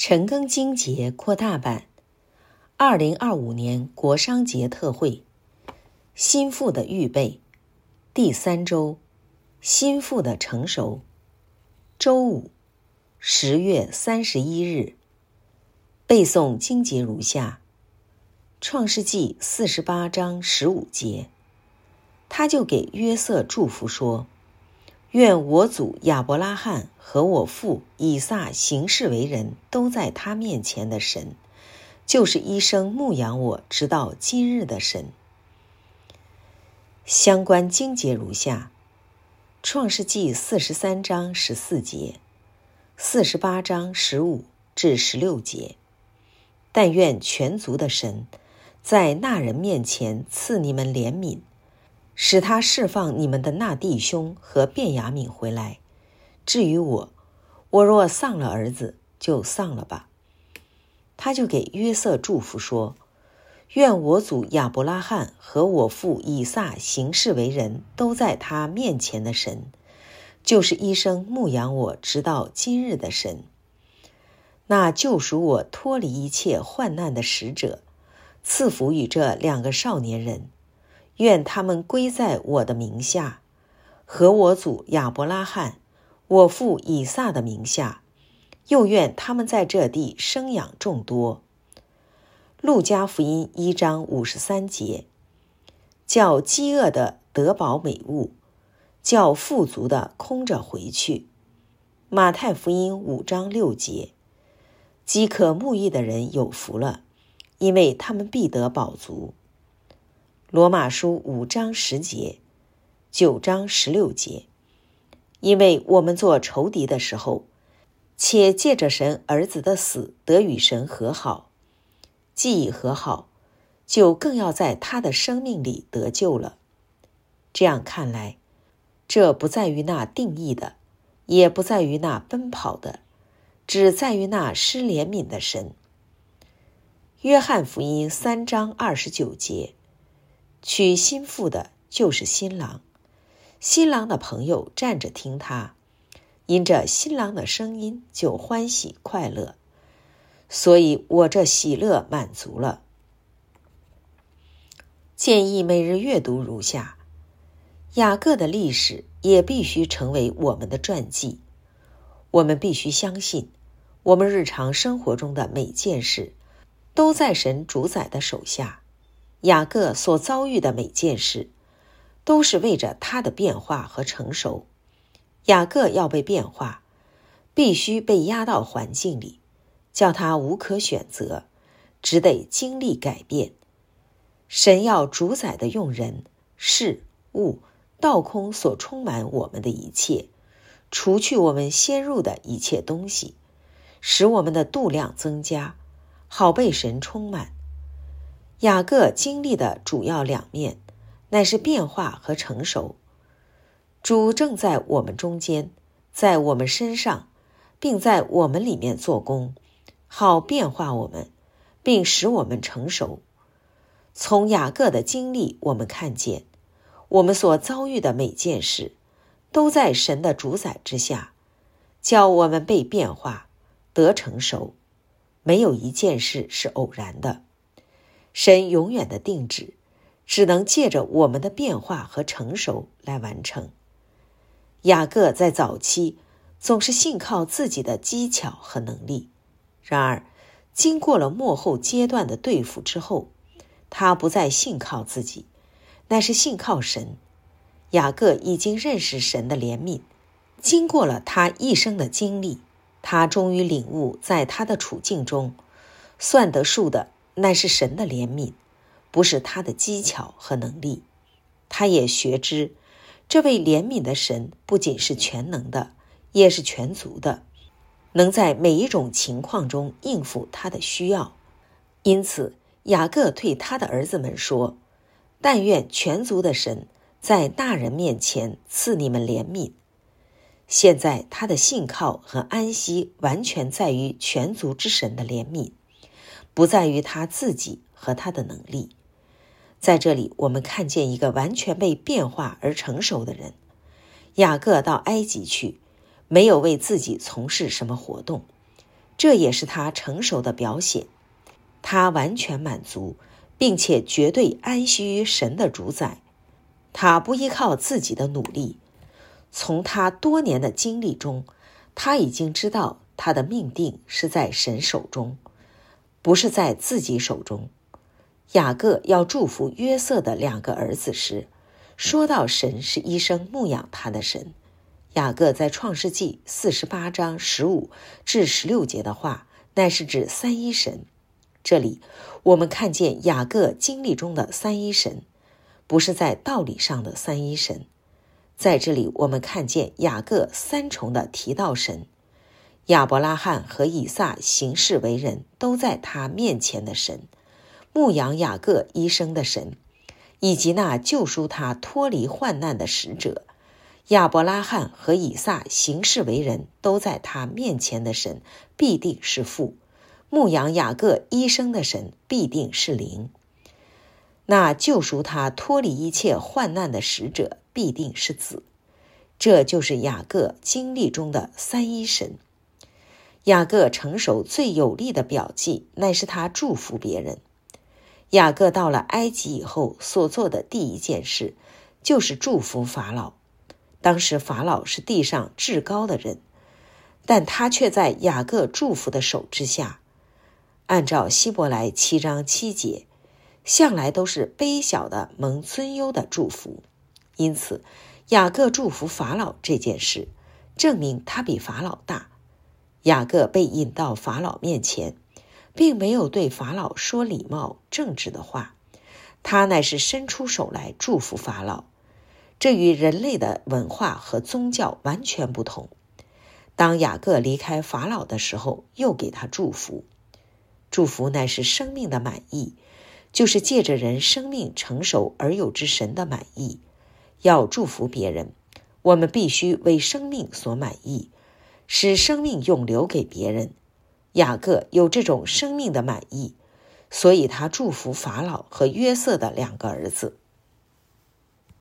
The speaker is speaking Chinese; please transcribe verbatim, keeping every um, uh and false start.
陈庚金节扩大版，二零二五年国商节特惠，心腹的预备，第三周，心腹的成熟，周五，十月三十一日。背诵经节如下：创世纪四十八章十五节，他就给约瑟祝福说：愿我祖亚伯拉罕和我父以撒行事为人都在他面前的神，就是一生牧养我直到今日的神。相关经节如下：创世纪四十三章十四节，四十八章十五至十六节。但愿全族的神在那人面前赐你们怜悯，使他释放你们的那弟兄和便雅悯回来。至于我，我若丧了儿子，就丧了吧。他就给约瑟祝福说：愿我祖亚伯拉罕和我父以撒行事为人都在他面前的神，就是一生牧养我直到今日的神。那救赎我脱离一切患难的使者，赐福与这两个少年人，愿他们归在我的名下，和我祖亚伯拉罕、我父以撒的名下，又愿他们在这地生养众多。路加福音一章五十三节，叫饥饿的得饱美物，叫富足的空着回去。马太福音五章六节，饥渴慕义的人有福了，因为他们必得饱足。罗马书五章十节，九章十六节，因为我们做仇敌的时候，且借着神儿子的死得与神和好，既已和好，就更要在他的生命里得救了。这样看来，这不在于那定义的，也不在于那奔跑的，只在于那施怜悯的神。约翰福音三章二十九节，娶新妇的就是新郎，新郎的朋友站着听他，因着新郎的声音就欢喜快乐，所以我这喜乐满足了。建议每日阅读如下：雅各的历史也必须成为我们的传记。我们必须相信，我们日常生活中的每件事都在神主宰的手下。雅各所遭遇的每件事都是为着他的变化和成熟。雅各要被变化，必须被压到环境里，叫他无可选择，只得经历改变。神要主宰的用人、事、物倒空所充满我们的一切，除去我们先入的一切东西，使我们的度量增加，好被神充满。雅各经历的主要两面，乃是变化和成熟。主正在我们中间，在我们身上，并在我们里面做工，好变化我们，并使我们成熟。从雅各的经历，我们看见，我们所遭遇的每件事，都在神的主宰之下，叫我们被变化，得成熟。没有一件事是偶然的，神永远的定旨，只能借着我们的变化和成熟来完成。雅各在早期总是信靠自己的技巧和能力，然而经过了末后阶段的对付之后，他不再信靠自己，乃是信靠神。雅各已经认识神的怜悯，经过了他一生的经历，他终于领悟，在他的处境中，算得数的乃是神的怜悯，不是他的技巧和能力。他也学知，这位怜悯的神不仅是全能的，也是全足的，能在每一种情况中应付他的需要。因此，雅各对他的儿子们说：但愿全足的神在那人面前赐你们怜悯。现在他的信靠和安息完全在于全足之神的怜悯，不在于他自己和他的能力。在这里，我们看见一个完全被变化而成熟的人。雅各到埃及去，没有为自己从事什么活动， 这也是他成熟的表现。他完全满足，并且绝对安息于神的主宰。他不依靠自己的努力。从他多年的经历中，他已经知道他的命定是在神手中，不是在自己手中。雅各要祝福约瑟的两个儿子时，说到神是一生牧养他的神。雅各在创世纪四十八章十五至十六节的话，乃是指三一神。这里我们看见雅各经历中的三一神，不是在道理上的三一神。在这里我们看见雅各三重的提到神，亚伯拉罕和以撒行事为人都在他面前的神，牧养雅各一生的神，以及那救赎他脱离患难的使者。亚伯拉罕和以撒行事为人都在他面前的神必定是父，牧养雅各一生的神必定是灵。那救赎他脱离一切患难的使者必定是子。这就是雅各经历中的三一神。雅各成熟最有力的表记，乃是他祝福别人。雅各到了埃及以后所做的第一件事，就是祝福法老。当时法老是地上至高的人，但他却在雅各祝福的手之下。按照希伯来七章七节，向来都是卑小的蒙尊优的祝福。因此雅各祝福法老这件事，证明他比法老大。雅各被引到法老面前，并没有对法老说礼貌正直的话，他乃是伸出手来祝福法老。这与人类的文化和宗教完全不同。当雅各离开法老的时候，又给他祝福。祝福乃是生命的满意，就是借着人生命成熟而有之神的满意。要祝福别人，我们必须为生命所满意，使生命永留给别人。雅各有这种生命的满意，所以他祝福法老和约瑟的两个儿子。